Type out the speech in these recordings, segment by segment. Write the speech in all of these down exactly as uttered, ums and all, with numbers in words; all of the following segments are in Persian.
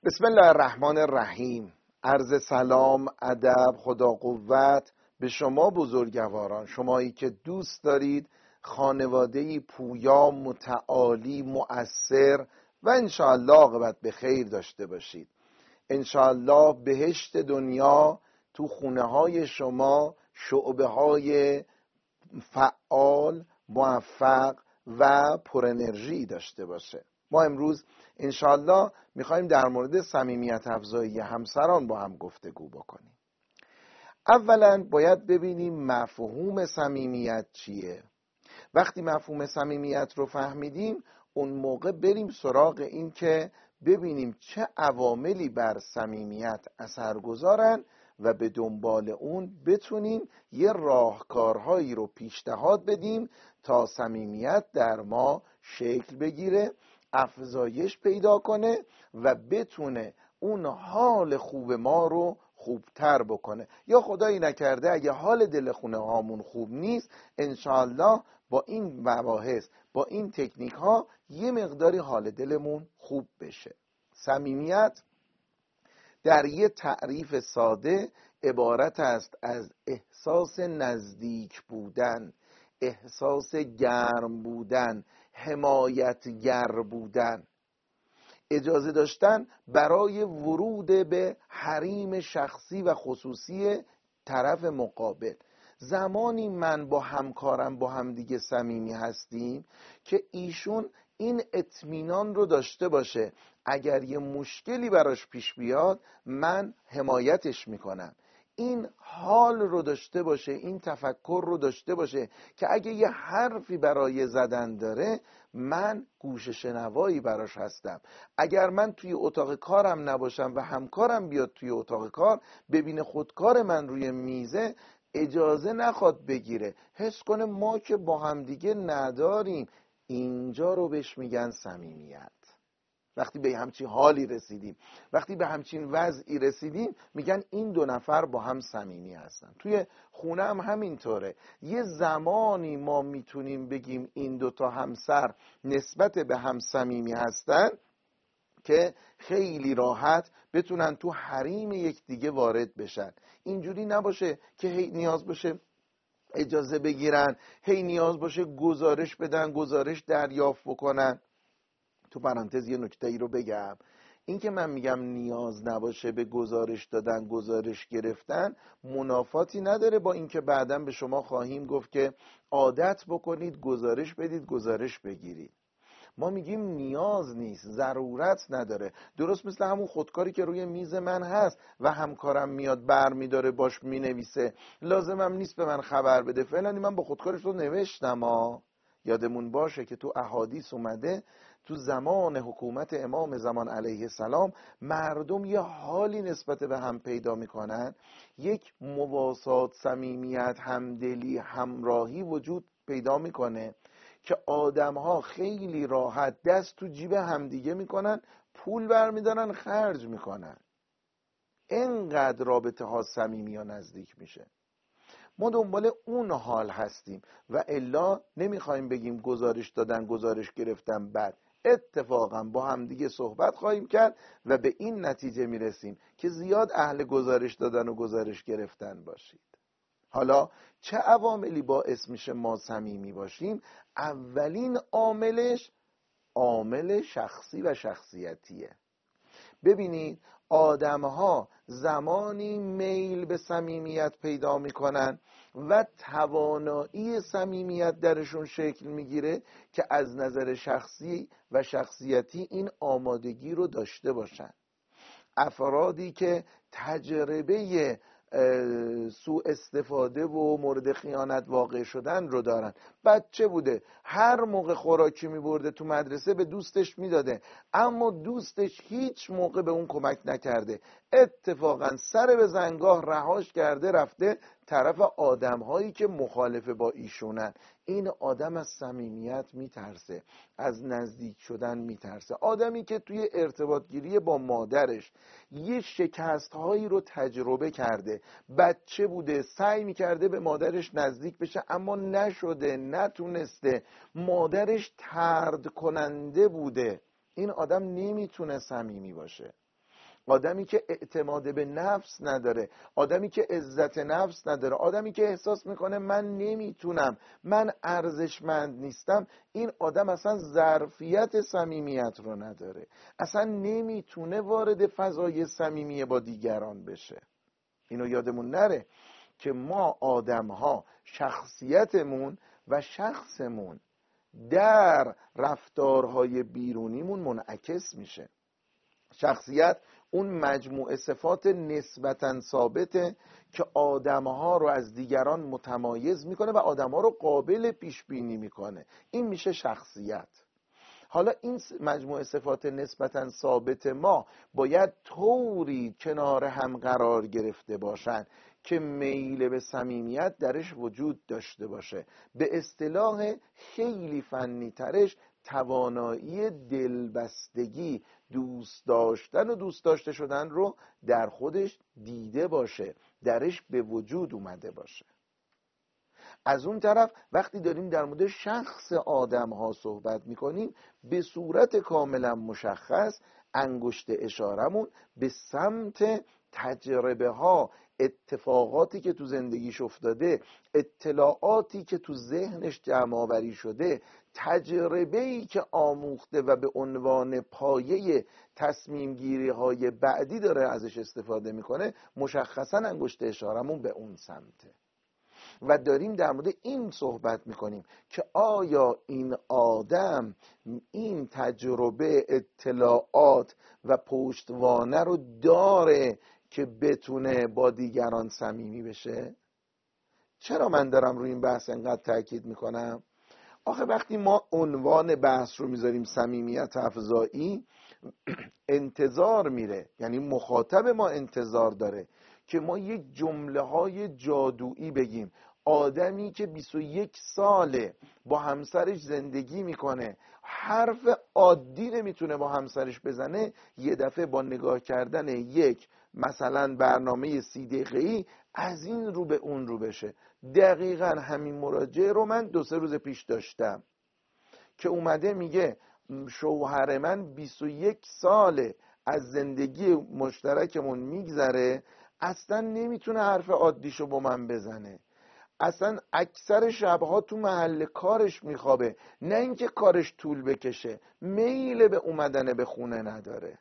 بسم الله الرحمن الرحیم. عرض سلام، ادب، خدا قوت به شما بزرگواران، شمایی که دوست دارید خانواده‌ای پویا، متعالی، مؤثر و انشاءالله عاقبت به خیر داشته باشید. انشاءالله بهشت دنیا تو خونه های شما شعبه های فعال، موفق و پر انرژی داشته باشه. ما امروز انشاءالله میخوایم در مورد صمیمیت افزایی همسران با هم گفتگو بکنیم. اولا باید ببینیم مفهوم صمیمیت چیه. وقتی مفهوم صمیمیت رو فهمیدیم، اون موقع بریم سراغ این که ببینیم چه عواملی بر صمیمیت اثر گذارن و به دنبال اون بتونیم یه راهکارهایی رو پیشنهاد بدیم تا صمیمیت در ما شکل بگیره، افزایش پیدا کنه و بتونه اون حال خوب ما رو خوبتر بکنه. یا خدایی نکرده اگه حال دل خونه هامون خوب نیست، انشاءالله با این مباحث، با این تکنیک ها یه مقداری حال دلمون خوب بشه. صمیمیت در یه تعریف ساده عبارت است از احساس نزدیک بودن، احساس گرم بودن، حمایتگر بودن، اجازه داشتن برای ورود به حریم شخصی و خصوصی طرف مقابل. زمانی من با همکارم با همدیگه صمیمی هستیم که ایشون این اطمینان رو داشته باشه اگر یه مشکلی براش پیش بیاد من حمایتش میکنم، این حال رو داشته باشه، این تفکر رو داشته باشه که اگه یه حرفی برای زدن داره من گوش شنوایی براش هستم. اگر من توی اتاق کارم نباشم و همکارم بیاد توی اتاق کار ببینه خودکار من روی میزه، اجازه نخواد بگیره، حس کنه ما که با همدیگه نداریم. اینجا رو بهش میگن صمیمیت. وقتی به همچین حالی رسیدیم، وقتی به همچین وضعی رسیدیم، میگن این دو نفر با هم صمیمی هستن. توی خونه هم همینطوره. یه زمانی ما میتونیم بگیم این دو تا همسر نسبت به هم صمیمی هستن که خیلی راحت بتونن تو حریم یکدیگه وارد بشن. اینجوری نباشه که هی نیاز باشه اجازه بگیرن، هی نیاز باشه گزارش بدن، گزارش دریافت بکنن. تو پرانتز یه نکته ای رو بگم، این که من میگم نیاز نباشه به گزارش دادن، گزارش گرفتن، منافاتی نداره با این که بعداً به شما خواهیم گفت که عادت بکنید گزارش بدید، گزارش بگیرید. ما میگیم نیاز نیست، ضرورت نداره. درست مثل همون خودکاری که روی میز من هست و همکارم میاد بر میداره باش مینویسه، لازمم نیست به من خبر بده فلانی من با خودکارش رو نوشتم. ها یادمون باشه که تو احادیث اومده تو زمان حکومت امام زمان علیه السلام مردم یه حالی نسبت به هم پیدا میکنن، یک مواسات، صمیمیت، همدلی، همراهی وجود پیدا میکنه که آدم‌ها خیلی راحت دست تو جیب همدیگه میکنن، پول برمیدارن، خرج میکنن. اینقدر رابطه ها صمیمی و نزدیک میشه. ما دنبال اون حال هستیم و الا نمیخوایم بگیم گزارش دادن، گزارش گرفتن بد. اتفاقا با همدیگه صحبت خواهیم کرد و به این نتیجه میرسیم که زیاد اهل گزارش دادن و گزارش گرفتن باشید. حالا چه عواملی باعث میشه ما صمیمی باشیم؟ اولین عاملش عامل شخصی و شخصیتیه. ببینید آدم‌ها زمانی میل به صمیمیت پیدا میکنن و توانایی صمیمیت درشون شکل میگیره که از نظر شخصی و شخصیتی این آمادگی رو داشته باشن. افرادی که تجربه سوء استفاده و مورد خیانت واقع شدن رو دارن، بچه بوده هر موقع خوراکی میبرده تو مدرسه به دوستش میداده، اما دوستش هیچ موقع به اون کمک نکرده، اتفاقا سر به زنگاه رهاش کرده رفته طرف آدم هایی که مخالف با ایشونن. این آدم از صمیمیت میترسه، از نزدیک شدن میترسه. آدمی که توی ارتباط گیری با مادرش یه شکست هایی رو تجربه کرده، بچه بوده سعی میکرده به مادرش نزدیک بشه اما نشده، نتونسته، مادرش طرد کننده بوده، این آدم نمیتونه صمیمی باشه. آدمی که اعتماد به نفس نداره، آدمی که عزت نفس نداره، آدمی که احساس میکنه من نمیتونم، من ارزشمند نیستم، این آدم اصلا ظرفیت صمیمیت رو نداره، اصلا نمیتونه وارد فضای صمیمی با دیگران بشه. اینو یادمون نره که ما آدم ها شخصیتمون و شخصمون در رفتارهای بیرونیمون منعکس میشه. شخصیت اون مجموعه صفات نسبتاً ثابته که آدمها رو از دیگران متمایز میکنه و آدمها رو قابل پیش بینی میکنه. این میشه شخصیت. حالا این مجموعه صفات نسبتاً ثابت ما باید طوری کنار هم قرار گرفته باشن که میل به صمیمیت درش وجود داشته باشه. به اصطلاح خیلی فنی ترش توانایی دلبستگی، دوست داشتن و دوست داشته شدن رو در خودش دیده باشه، درش به وجود اومده باشه. از اون طرف وقتی داریم در مورد شخص آدم ها صحبت میکنیم به صورت کاملا مشخص انگشت اشارمون به سمت تجربه ها، اتفاقاتی که تو زندگیش افتاده، اطلاعاتی که تو ذهنش جمع آوری شده، تجربه‌ای که آموخته و به عنوان پایه تصمیم گیری های بعدی داره ازش استفاده میکنه، مشخصا انگشت اشارمون به اون سمته. و داریم در مورد این صحبت میکنیم که آیا این آدم این تجربه، اطلاعات و پشتوانه رو داره که بتونه با دیگران صمیمی بشه؟ چرا من دارم روی این بحث انقدر تاکید میکنم؟ آخه وقتی ما عنوان بحث رو میذاریم صمیمیت افزایی، انتظار میره، یعنی مخاطب ما انتظار داره که ما یک جمله های جادویی بگیم. آدمی که بیست و یک ساله با همسرش زندگی میکنه، حرف عادی نمیتونه با همسرش بزنه، یه دفعه با نگاه کردن یک مثلا برنامه سی دقیقه‌ای از این رو به اون رو بشه. دقیقا همین مراجعه رو من دو سه روز پیش داشتم که اومده میگه شوهر من بیست و یک ساله از زندگی مشترکمون میگذره، اصلا نمیتونه حرف عادیشو با من بزنه، اصلا اکثر شبها تو محل کارش میخوابه، نه اینکه کارش طول بکشه، میل به اومدن به خونه نداره.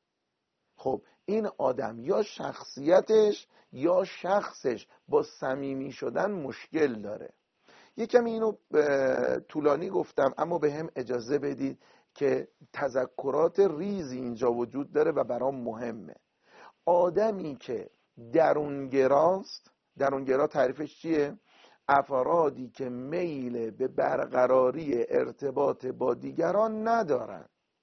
خب این آدم یا شخصیتش یا شخصش با صمیمی شدن مشکل داره. یکم اینو طولانی گفتم، اما به هم اجازه بدید که تذکرات ریزی اینجا وجود داره و برام مهمه. آدمی که درونگراست، درونگرا تعریفش چیه؟ افرادی که میل به برقراری ارتباط با دیگران ندارن.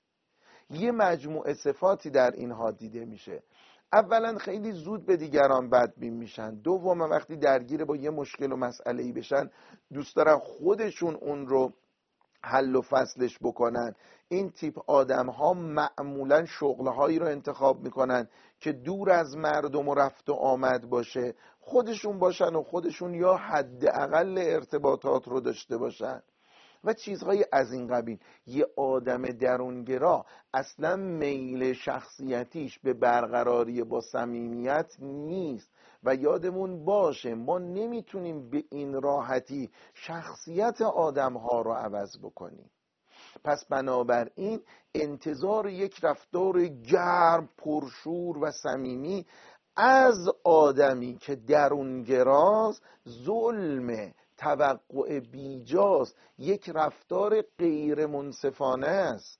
یه مجموعه صفاتی در اینها دیده میشه. اولا خیلی زود به دیگران بدبین میشن. دوم وقتی درگیر با یه مشکل و مسئله‌ای بشن دوست دارن خودشون اون رو حل و فصلش بکنن. این تیپ آدم ها معمولا شغلهایی رو انتخاب میکنن که دور از مردم و رفت و آمد باشه، خودشون باشن و خودشون یا حداقل ارتباطات رو داشته باشن و چیزهای از این قبیل. یه آدم درونگرا اصلا میل شخصیتیش به برقراری با صمیمیت نیست و یادمون باشه ما نمیتونیم به این راحتی شخصیت آدمها رو عوض بکنیم. پس بنابراین انتظار یک رفتار گرم، پرشور و صمیمی از آدمی که درونگراست ظلم، توقع بیجاست، یک رفتار غیر منصفانه است.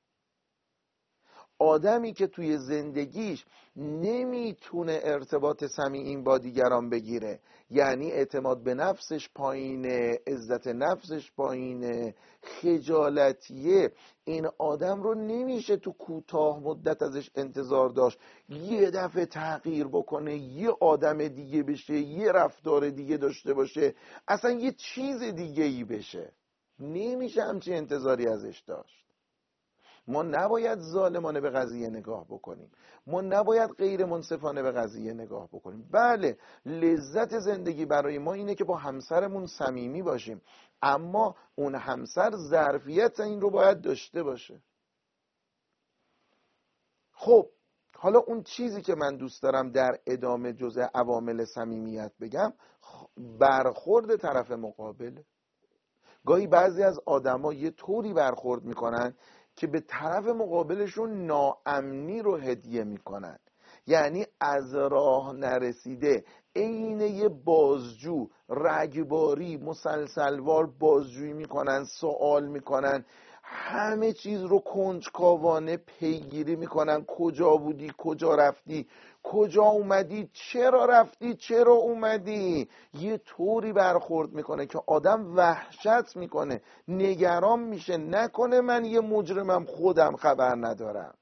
آدمی که توی زندگیش نمیتونه ارتباط صمیمی با دیگران بگیره، یعنی اعتماد به نفسش پایینه، عزت نفسش پایینه، خجالتیه، این آدم رو نمیشه تو کوتاه مدت ازش انتظار داشت یه دفعه تغییر بکنه، یه آدم دیگه بشه، یه رفتار دیگه داشته باشه، اصلا یه چیز دیگه ای بشه. نمیشه همچین انتظاری ازش داشت. ما نباید ظالمانه به قضیه نگاه بکنیم، ما نباید غیر منصفانه به قضیه نگاه بکنیم. بله لذت زندگی برای ما اینه که با همسرمون صمیمی باشیم، اما اون همسر ظرفیت این رو باید داشته باشه. خب حالا اون چیزی که من دوست دارم در ادامه جزء عوامل صمیمیت بگم، برخورد طرف مقابل. گاهی بعضی از آدما یه طوری برخورد میکنن که به طرف مقابلشون ناامنی رو هدیه میکنن. یعنی از راه نرسیده عین یه بازجو رگباری مسلسلوار بازجویی میکنن، سوال میکنن، همه چیز رو کنجکاوانه پیگیری میکنن. کجا بودی؟ کجا رفتی؟ کجا اومدی؟ چرا رفتی؟ چرا اومدی؟ یه طوری برخورد میکنه که آدم وحشت میکنه، نگران میشه نکنه من یه مجرمم خودم خبر ندارم.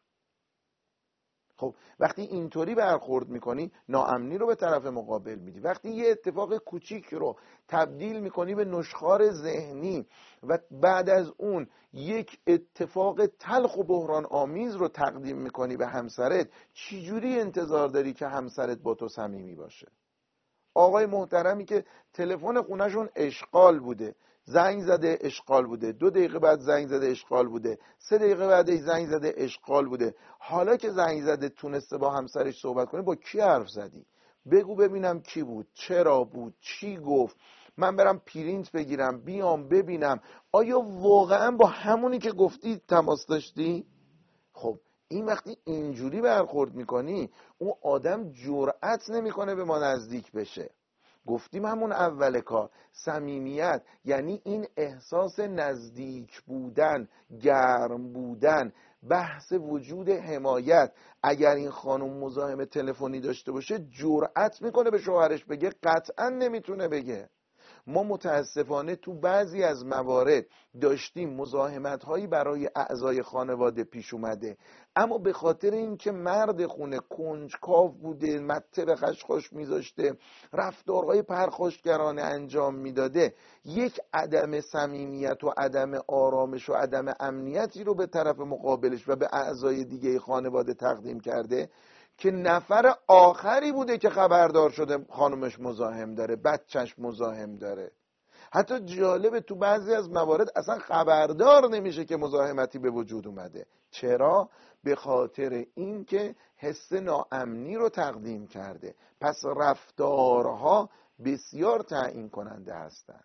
خب وقتی اینطوری برخورد میکنی، ناامنی رو به طرف مقابل میدی. وقتی یه اتفاق کوچیک رو تبدیل میکنی به نشخوار ذهنی و بعد از اون یک اتفاق تلخ و بحران آمیز رو تقدیم میکنی به همسرت، چجوری انتظار داری که همسرت با تو صمیمی باشه؟ آقای محترمی که تلفن خونهشون اشغال بوده، زنگ زده اشغال بوده، دو دقیقه بعد زنگ زده اشغال بوده، سه دقیقه بعدش زنگ زده اشغال بوده. حالا که زنگ زده تونسته با همسرش صحبت کنه، با کی حرف زدی؟ بگو ببینم کی بود، چرا بود، چی گفت، من برم پرینت بگیرم بیام ببینم آیا واقعا با همونی که گفتی تماس داشتی؟ خب این وقتی اینجوری برخورد میکنی، اون آدم جرأت نمیکنه به ما نزدیک بشه. گفتیم همون اول کار، صمیمیت یعنی این احساس نزدیک بودن، گرم بودن، بحث وجود حمایت. اگر این خانم مزاحم تلفنی داشته باشه، جرأت میکنه به شوهرش بگه؟ قطعا نمیتونه بگه. ما متاسفانه تو بعضی از موارد داشتیم مزاحمت هایی برای اعضای خانواده پیش اومده، اما به خاطر اینکه مرد خونه کنجکاو بوده، مته به خشخاش میذاشته، رفتارهای پرخاشگرانه انجام میداده، یک عدم صمیمیت و عدم آرامش و عدم امنیتی رو به طرف مقابلش و به اعضای دیگه خانواده تقدیم کرده که نفر آخری بوده که خبردار شده خانومش مزاحم داره، بچهش مزاحم داره. حتی جالبه تو بعضی از موارد اصلا خبردار نمیشه که مزاحمتی به وجود اومده. چرا؟ به خاطر اینکه حس ناامنی رو تقدیم کرده. پس رفتارها بسیار تعیین کننده هستند.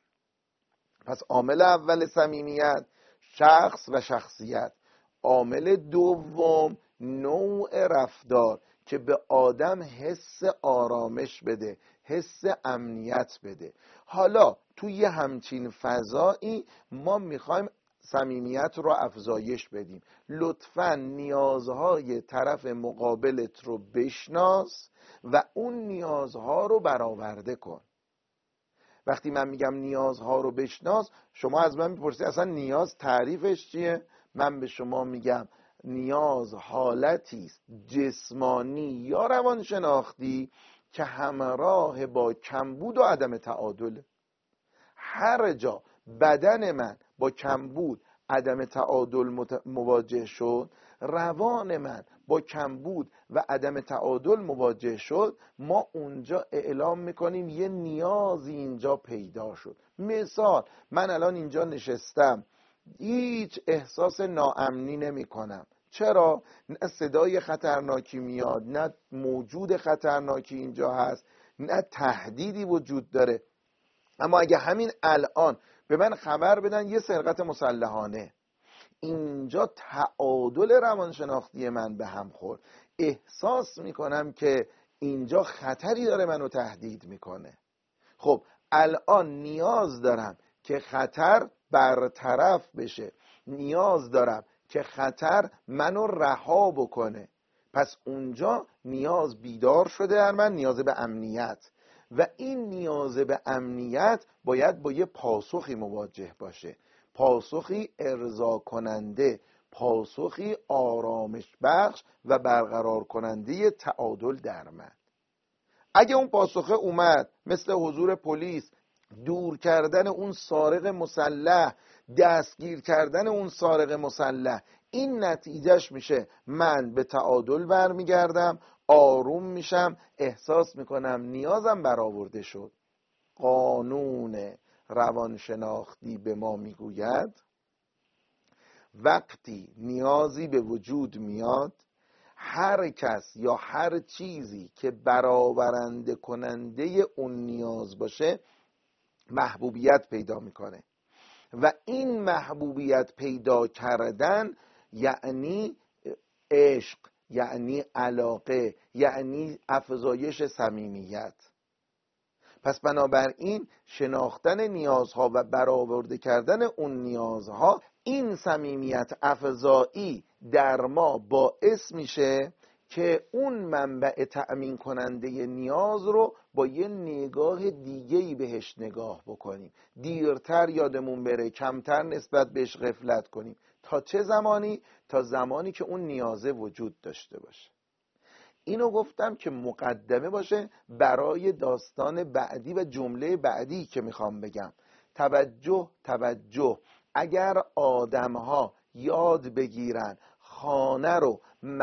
پس عامل اول صمیمیت شخص و شخصیت. عامل دوم نوع رفتار که به آدم حس آرامش بده، حس امنیت بده. حالا توی همچین فضایی ما میخوایم صمیمیت رو افزایش بدیم. لطفاً نیازهای طرف مقابلت رو بشناس و اون نیازها رو برآورده کن. وقتی من میگم نیازها رو بشناس، شما از من میپرسید اصلا نیاز تعریفش چیه؟ من به شما میگم نیاز حالتی است جسمانی یا روانشناختی که همراه با کمبود و عدم تعادل. هر جا بدن من با کمبود عدم تعادل مواجه شد، روان من با کمبود و عدم تعادل مواجه شد، ما اونجا اعلام میکنیم یه نیازی اینجا پیدا شد. مثال، من الان اینجا نشستم، هیچ احساس ناامنی نمی کنم. چرا؟ نه صدای خطرناکی میاد، نه موجود خطرناکی اینجا هست، نه تهدیدی وجود داره. اما اگه همین الان به من خبر بدن یه سرقت مسلحانه، اینجا تعادل روانشناختی من به هم خورد، احساس میکنم که اینجا خطری داره منو تهدید میکنه. خب الان نیاز دارم که خطر برطرف بشه، نیاز دارم که خطر منو رها بکنه. پس اونجا نیاز بیدار شده در من، نیاز به امنیت، و این نیاز به امنیت باید با یه پاسخی مواجه باشه، پاسخی ارضا کننده، پاسخی آرامش بخش و برقرار کننده تعادل در من. اگه اون پاسخه اومد مثل حضور پلیس، دور کردن اون سارق مسلح، دستگیر کردن اون سارق مسلح، این نتیجهش میشه من به تعادل برمیگردم، آروم میشم، احساس میکنم نیازم برآورده شد. قانون روانشناختی به ما میگوید وقتی نیازی به وجود میاد، هر کس یا هر چیزی که برآورنده کننده اون نیاز باشه محبوبیت پیدا میکنه و این محبوبیت پیدا کردن یعنی عشق، یعنی علاقه، یعنی افزایش صمیمیت. پس بنابراین شناختن نیازها و برآورده کردن اون نیازها، این صمیمیت افزایی در ما باعث میشه که اون منبع تأمین کننده نیاز رو با یه نگاه دیگه‌ای بهش نگاه بکنیم، دیرتر یادمون بره، کمتر نسبت بهش غفلت کنیم. تا چه زمانی؟ تا زمانی که اون نیازه وجود داشته باشه. اینو گفتم که مقدمه باشه برای داستان بعدی و جمله بعدی که میخوام بگم. توجه توجه اگر آدمها یاد بگیرن خانه رو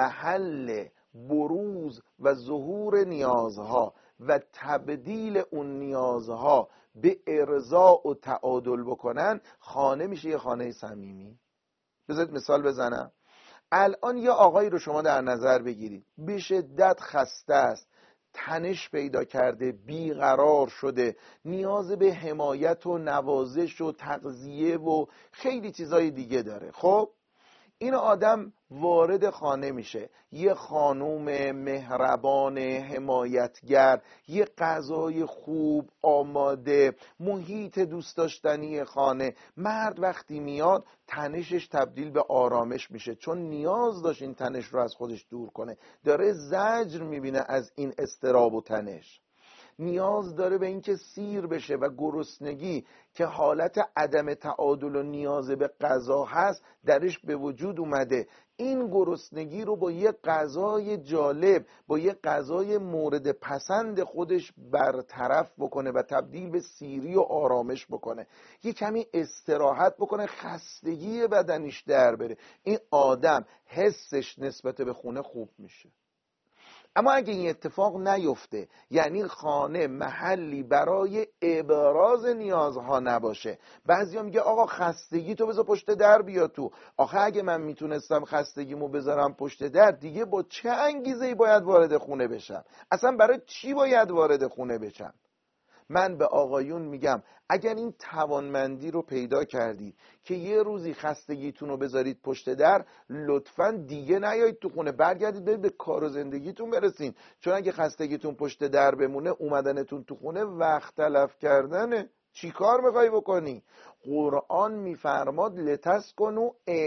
محل بروز و ظهور نیازها و تبدیل اون نیازها به ارضاء و تعادل بکنن، خانه میشه یه خانه صمیمی. بذارید مثال بزنم. الان یه آقایی رو شما در نظر بگیرید، به شدت خسته است، تنش پیدا کرده، بیقرار شده، نیاز به حمایت و نوازش و تغذیه و خیلی چیزای دیگه داره. خب این آدم وارد خانه میشه، یه خانوم مهربان حمایتگر، یه غذای خوب آماده، محیط دوست داشتنی خانه. مرد وقتی میاد تنشش تبدیل به آرامش میشه، چون نیاز داشت این تنش رو از خودش دور کنه، داره زجر میبینه از این اضطراب و تنش، نیاز داره به اینکه سیر بشه و گرسنگی که حالت عدم تعادل و نیاز به غذا هست درش به وجود اومده. این گرسنگی رو با یه غذای جالب، با یه غذای مورد پسند خودش برطرف بکنه و تبدیل به سیری و آرامش بکنه، یه کمی استراحت بکنه، خستگی بدنش در بره، این آدم حسش نسبت به خونه خوب میشه. اما اگه این اتفاق نیفته، یعنی خانه محلی برای ابراز نیازها نباشه، بعضیا میگه آقا خستگی تو بذار پشت در بیا تو. آخه اگه من میتونستم خستگیمو بذارم پشت در، دیگه با چه انگیزه‌ای باید وارد خونه بشم؟ اصلا برای چی باید وارد خونه بشم؟ من به آقایون میگم اگر این توانمندی رو پیدا کردید که یه روزی خستگیتون رو بذارید پشت در، لطفاً دیگه نیایید تو خونه، برگردید برید به کار و زندگیتون برسین. چون اگه خستگیتون پشت در بمونه، اومدنتون تو خونه وقت تلف کردنه. چی کار میخوای بکنی؟ قرآن میفرماد لتسکنوا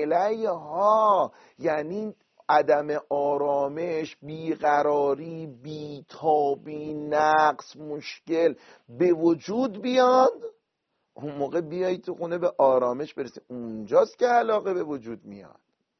الیها، یعنی عدم آرامش، بیقراری، بیتابی، نقص، مشکل به وجود بیاد، اون موقع بیایی تو خونه به آرامش برسی. اونجاست که علاقه به وجود میاد.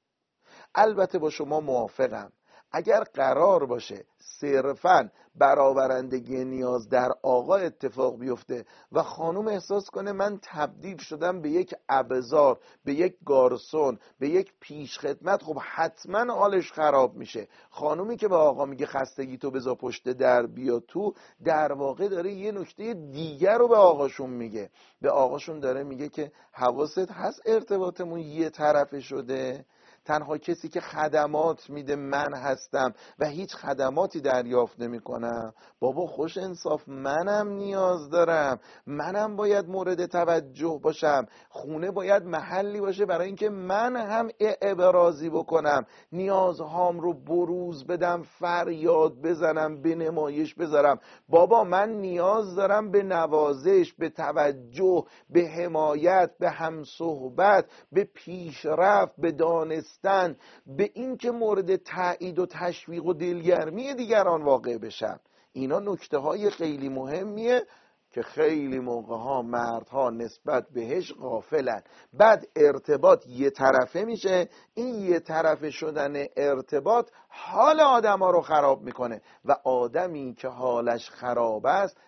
البته با شما موافقم، اگر قرار باشه صرفاً برآورندگی نیاز در آقا اتفاق بیفته و خانم احساس کنه من تبدیل شدم به یک ابزار، به یک گارسون، به یک پیشخدمت، خب حتما حالش خراب میشه. خانومی که به آقا میگه خستگی تو بذار پشت در بیا تو، در واقع داره یه نکته دیگر رو به آقاشون میگه. به آقاشون داره میگه که حواست هست ارتباطمون یه طرفه شده، تنها کسی که خدمات میده من هستم و هیچ خدماتی دریافت نمی کنم. بابا خوش انصاف، منم نیاز دارم، منم باید مورد توجه باشم. خونه باید محلی باشه برای اینکه من هم ابرازی بکنم، نیازهام رو بروز بدم، فریاد بزنم، به نمایش بذارم. بابا من نیاز دارم به نوازش، به توجه، به حمایت، به همصحبت، به پیشرفت، به دانستن، به این که مورد تایید و تشویق و دلگرمی دیگران واقع بشم. اینا نکته های خیلی مهمیه که خیلی موقع ها مردها نسبت بهش غافلن. بعد ارتباط یه طرفه میشه، این یه طرفه شدن ارتباط حال آدم ها رو خراب میکنه و آدمی که حالش خراب است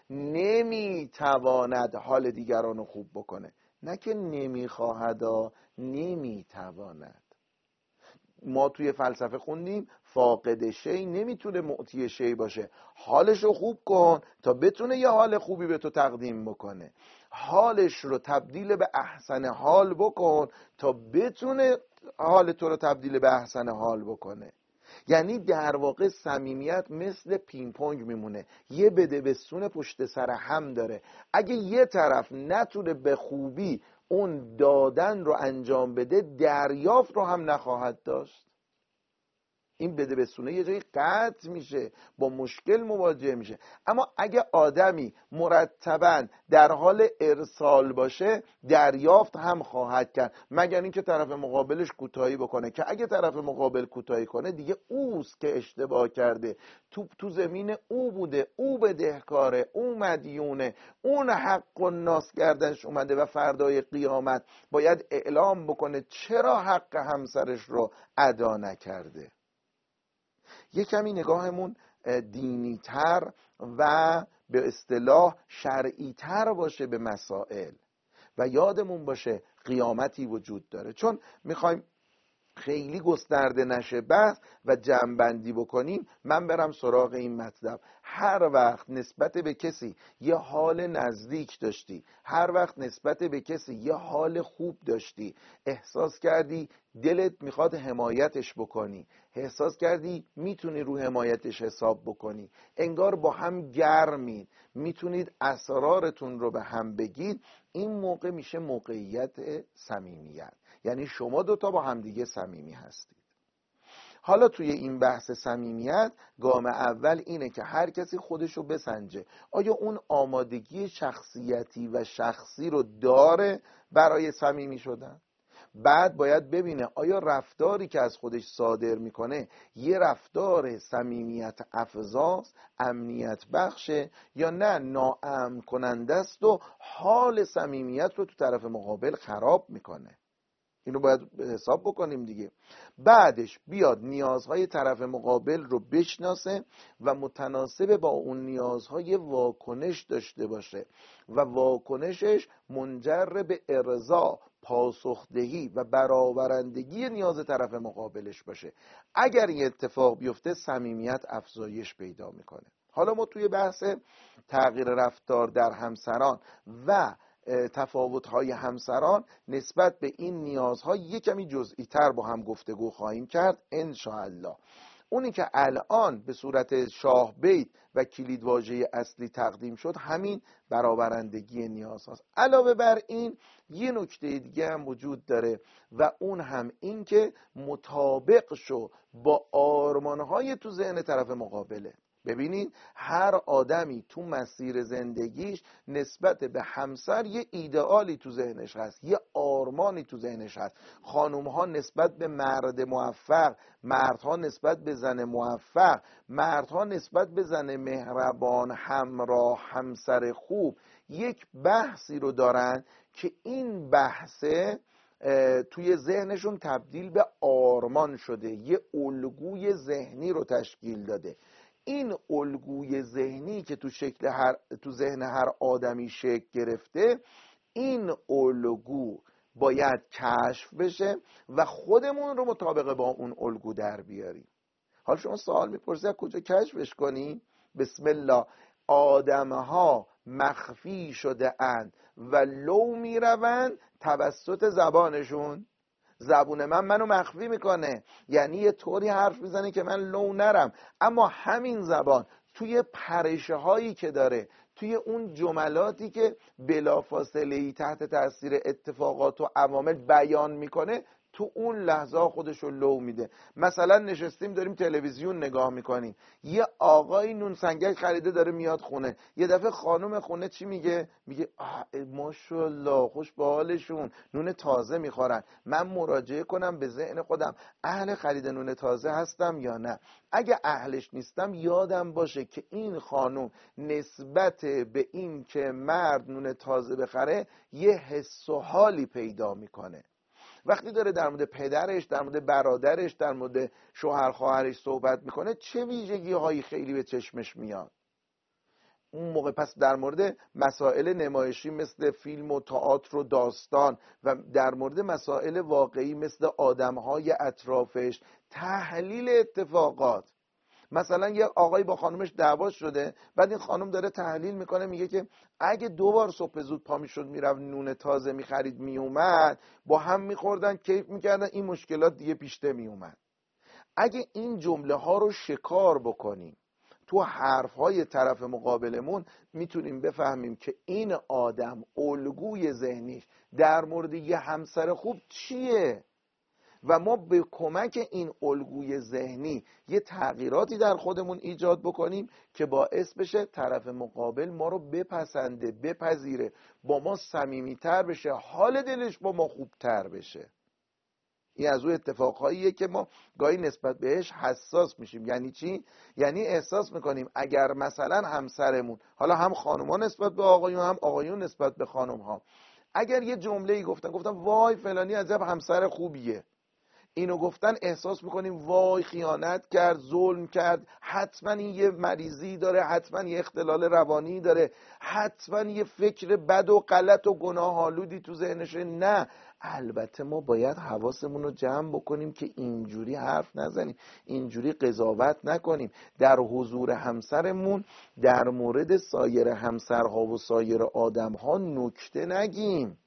نمیتواند حال دیگران رو خوب بکنه. نه که نمیخواهد، نمیتواند. ما توی فلسفه خوندیم فاقد شی نمیتونه معطی شی باشه. حالش رو خوب کن تا بتونه یه حال خوبی به تو تقدیم بکنه، حالش رو تبدیل به احسن حال بکن تا بتونه حال تو رو تبدیل به احسن حال بکنه. یعنی در واقع صمیمیت مثل پینگ پونگ میمونه، یه بده بستون پشت سر هم داره. اگه یه طرف نتونه به خوبی اون دادن رو انجام بده، دریافت رو هم نخواهد داشت. این بده بستونه یه جایی قطع میشه، با مشکل مواجه میشه. اما اگه آدمی مرتباً در حال ارسال باشه، دریافت هم خواهد کرد، مگر اینکه طرف مقابلش کوتاهی بکنه، که اگه طرف مقابل کوتاهی کنه دیگه اوست که اشتباه کرده، توپ تو زمین او بوده، او بدهکاره، او مدیونه، اون حق و ناس گردنش اومده و فردای قیامت باید اعلام بکنه چرا حق همسرش رو ادا نکرده. یک کمی نگاهمون دینی تر و به اصطلاح شرعی تر باشه به مسائل و یادمون باشه قیامتی وجود داره. چون میخوایم خیلی گسترده نشه بحث و جمع‌بندی بکنیم، من برم سراغ این مطلب. هر وقت نسبت به کسی یه حال نزدیک داشتی، هر وقت نسبت به کسی یه حال خوب داشتی، احساس کردی دلت میخواد حمایتش بکنی، احساس کردی میتونی رو حمایتش حساب بکنی، انگار با هم گرمید، میتونید اسرارتون رو به هم بگید، این موقع میشه موقعیت صمیمیت. یعنی شما دوتا با همدیگه صمیمی هستید. حالا توی این بحث صمیمیت گام اول اینه که هر کسی خودشو بسنجه، آیا اون آمادگی شخصیتی و شخصی رو داره برای صمیمی شدن؟ بعد باید ببینه آیا رفتاری که از خودش صادر میکنه یه رفتار صمیمیت افزاست، امنیت بخشه، یا نه ناامن کننده است و حال صمیمیت رو تو طرف مقابل خراب میکنه. اینو باید حساب بکنیم دیگه. بعدش بیاد نیازهای طرف مقابل رو بشناسه و متناسب با اون نیازهای واکنش داشته باشه و واکنشش منجر به ارضا، پاسخدهی و برآورندگی نیاز طرف مقابلش باشه. اگر این اتفاق بیفته صمیمیت افزایش پیدا میکنه. حالا ما توی بحث تغییر رفتار در همسران و تفاوت‌های همسران نسبت به این نیازها یک کمی جزئی تر با هم گفتگو خواهیم کرد انشاءالله. اونی که الان به صورت شاه بیت و کلیدواژه اصلی تقدیم شد همین برآورندگی نیاز هاست. علاوه بر این یه نکته دیگه هم وجود داره و اون هم این که مطابق شو با آرمان‌های تو ذهن طرف مقابله. ببینید هر آدمی تو مسیر زندگیش نسبت به همسر یه ایدئالی تو ذهنش هست، یه آرمانی تو ذهنش هست. خانوم ها نسبت به مرد موفق، مردها نسبت به زن موفق، مردها نسبت به زن مهربان، همراه، همسر خوب یک بحثی رو دارن که این بحثه توی ذهنشون تبدیل به آرمان شده، یه الگوی ذهنی رو تشکیل داده. این الگوی ذهنی که تو شکل هر تو ذهن هر آدمی شکل گرفته، این الگو باید کشف بشه و خودمون رو مطابق با اون الگو در بیاریم. حالا شما سوال میپرسید کجا کشفش کنیم؟ بسم الله. آدمها مخفی شده اند و لو میروند توسط زبانشون. زبون من منو مخفی میکنه، یعنی یه طوری حرف میزنه که من لو نرم، اما همین زبان توی پرشه هایی که داره، توی اون جملاتی که بلافاصله تحت تاثیر اتفاقات و عوامل بیان میکنه، تو اون لحظه خودش رو لو میده. مثلا نشستیم داریم تلویزیون نگاه میکنیم، یه آقای نون سنگک خریده داره میاد خونه، یه دفعه خانم خونه چی میگه؟ میگه ماشاءالله خوش به حالشون، نون تازه میخورن. من مراجعه کنم به ذهن خودم، اهل خرید نون تازه هستم یا نه؟ اگه اهلش نیستم یادم باشه که این خانم نسبت به این که مرد نون تازه بخره یه حس و حالی پیدا میکنه. وقتی داره در مورد پدرش، در مورد برادرش، در مورد شوهر خواهرش صحبت میکنه، چه ویژگی هایی خیلی به چشمش میاد؟ اون موقع پس در مورد مسائل نمایشی مثل فیلم و تئاتر و داستان و در مورد مسائل واقعی مثل آدمهای اطرافش، تحلیل اتفاقات. مثلا یه آقایی با خانومش دعوا شده، بعد این خانوم داره تحلیل میکنه، میگه که اگه دو بار صبح زود پا میشد میرفت نون تازه میخرید میومد، با هم میخوردن کیف میکردن، این مشکلات دیگه پیش نمیومد. اگه این جمله ها رو شکار بکنیم تو حرف های طرف مقابلمون، میتونیم بفهمیم که این آدم الگوی ذهنیش در مورد یه همسر خوب چیه و ما به کمک این الگوی ذهنی یه تغییراتی در خودمون ایجاد بکنیم که باعث بشه طرف مقابل ما رو بپسنده، بپذیره، با ما صمیمیتر بشه، حال دلش با ما خوبتر بشه. این از اون اتفاقهاییه که ما گاهی نسبت بهش حساس میشیم. یعنی چی؟ یعنی احساس میکنیم اگر مثلا همسرمون، حالا هم خانوما نسبت به آقایون هم آقایون نسبت به خانم ها، اگر یه جمله‌ای گفتن گفتن وای فلانی عجب همسر خوبیه، اینو گفتن احساس میکنیم وای خیانت کرد، ظلم کرد، حتما این یه مریضی داره، حتما یه اختلال روانی داره، حتما یه فکر بد و غلط و گناه آلودی تو ذهنشه. نه، البته ما باید حواسمون رو جمع بکنیم که اینجوری حرف نزنیم، اینجوری قضاوت نکنیم، در حضور همسرمون در مورد سایر همسرها و سایر آدمها نکته نگیم.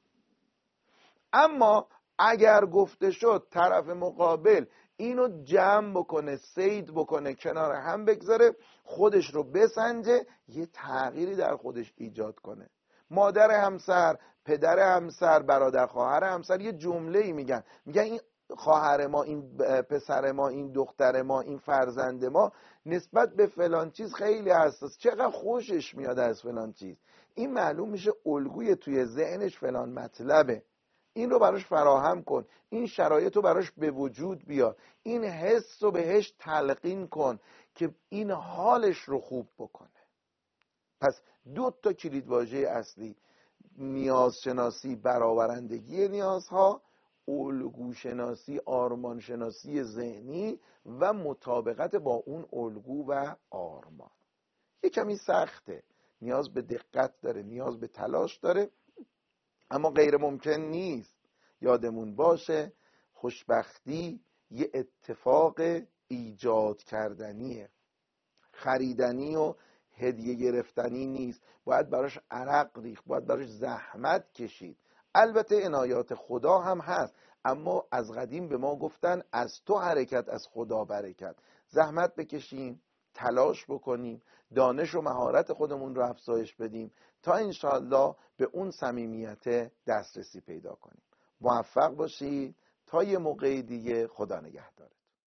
اما اگر گفته شد طرف مقابل اینو جمع بکنه، سید بکنه، کنار هم بگذاره، خودش رو بسنجه، یه تغییری در خودش ایجاد کنه. مادر همسر، پدر همسر، برادر خواهر همسر یه جمله‌ای میگن، میگن این خواهر ما، این پسر ما، این دختر ما، این فرزند ما نسبت به فلان چیز خیلی حساس، چقدر خوشش میاد از فلان چیز. این معلوم میشه الگوی توی ذهنش فلان مطلبه. این رو براش فراهم کن، این شرایط رو براش به وجود بیار، این حس رو بهش تلقین کن که این حالش رو خوب بکنه. پس دو تا کلیدواژه اصلی: نیازشناسی، برآورندگی نیازها، الگوشناسی، آرمانشناسی ذهنی و مطابقت با اون الگو و آرمان. یه کمی سخته، نیاز به دقت داره، نیاز به تلاش داره، اما غیر ممکن نیست. یادمون باشه خوشبختی یه اتفاق ایجاد کردنیه، خریدنی و هدیه گرفتنی نیست. باید براش عرق ریخت، باید براش زحمت کشید. البته عنایات خدا هم هست، اما از قدیم به ما گفتن از تو حرکت از خدا برکت. زحمت بکشیم، تلاش بکنیم، دانش و مهارت خودمون رو افزایش بدیم تا انشاءالله به اون صمیمیت دسترسی پیدا کنیم. موفق باشید تا یه موقع دیگه. خدا نگهدار.